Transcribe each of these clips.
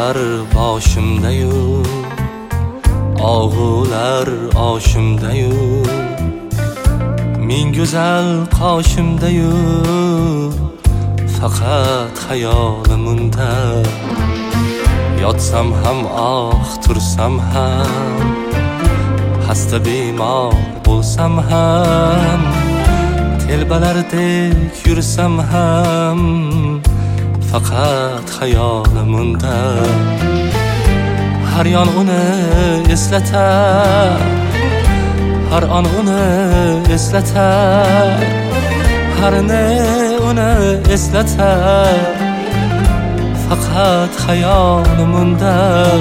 G'avg'olar boshimdayu, og'ular oshimdayu, ming go'zal qoshimdayu, faqat xayolim unda. Yotsam ham tursam ham, xasta bemor bo'lsam ham, telbalardek yursam ham, faqat xayolim unda. Har yon uni eslatar, har on uni eslatar, har ne uni eslatar, faqat xayolim unda.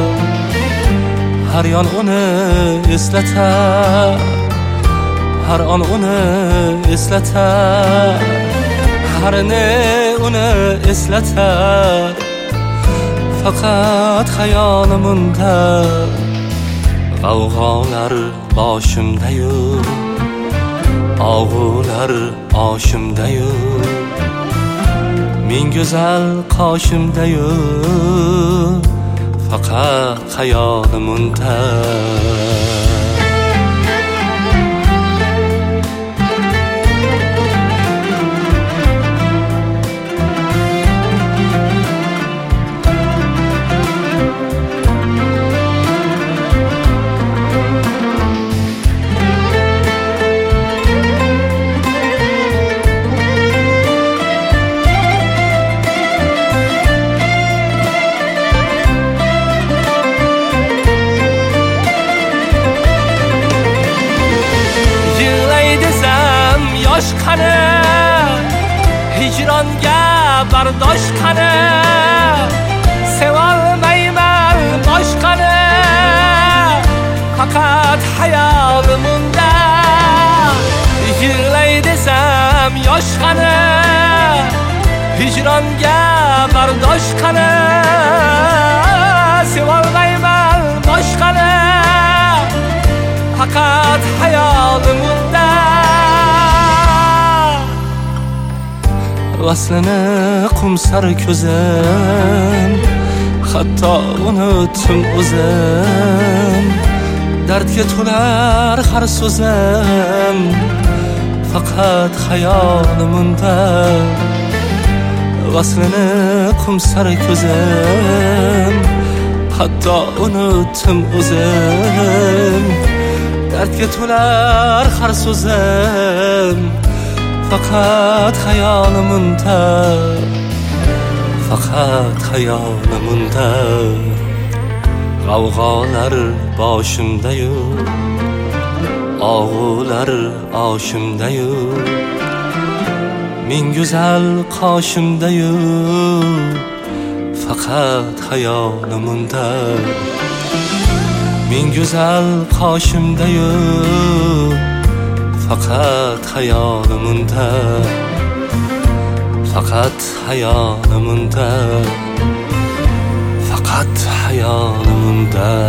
Har yon uni eslatar, har on uni eslatar, har ne uni eslatar, faqat xayolim unda. G'avg'olar boshimdayu, og'ular oshimdayu, ming go'zal qoshimdayu, faqat xayolim unda. Yosh qani, hijronga bardosh qani, sevolmayman boshqani, faqat hayolim unda. Yig'lay desam yosh qani, hijronga bardosh qani, sevolmayman boshqani, faqat hayolim unda. Vaslini qumsar ko'zim, hatto unutdim o'zim. Dardga to'lar har so'zim, faqat xayolim unda. Vaslini qumsar ko'zim, hatto unutdim o'zim. Dardga to'lar har so'zim, faqat xayolim unda, faqat xayolim unda. G'avg'olar boshimdayu, og'ular oshimdayu, ming go'zal qoshimdayu, faqat xayolim unda. Ming go'zal qoshimdayu, faqat xayolim unda, faqat xayolim unda, faqat xayolim unda.